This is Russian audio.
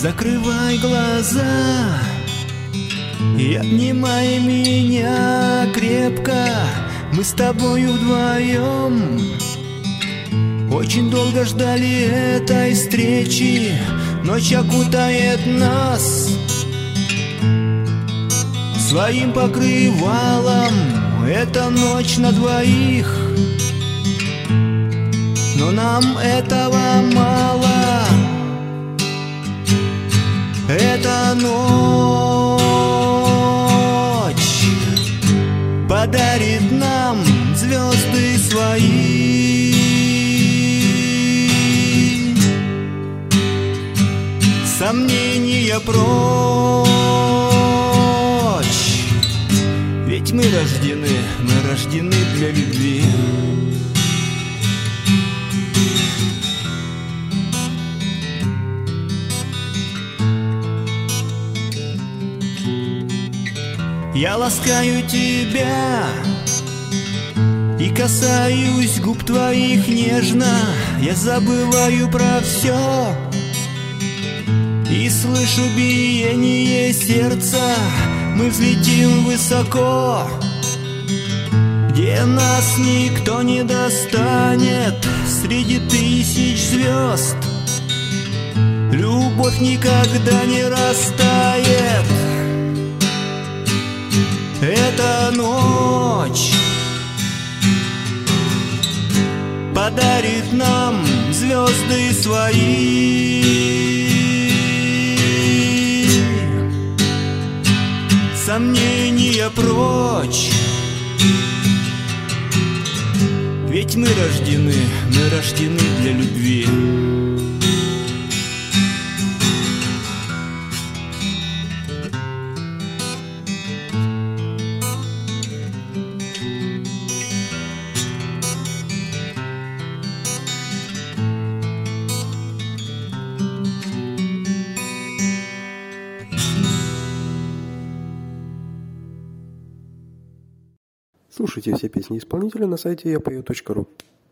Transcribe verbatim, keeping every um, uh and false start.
Закрывай глаза и обнимай меня крепко. Мы с тобою вдвоем очень долго ждали этой встречи. Ночь окутает нас своим покрывалом. Это ночь на двоих, но нам этого мало. Эта ночь подарит нам звезды свои. Сомнения прочь, ведь мы рождены, мы рождены для любви. Я ласкаю тебя и касаюсь губ твоих нежно. Я забываю про все и слышу биение сердца. Мы взлетим высоко, где нас никто не достанет. Среди тысяч звезд любовь никогда не растает. Эта ночь подарит нам звезды свои. Сомнения прочь, ведь мы рождены, мы рождены для любви. Слушайте все песни исполнителя на сайте я пою точка ру.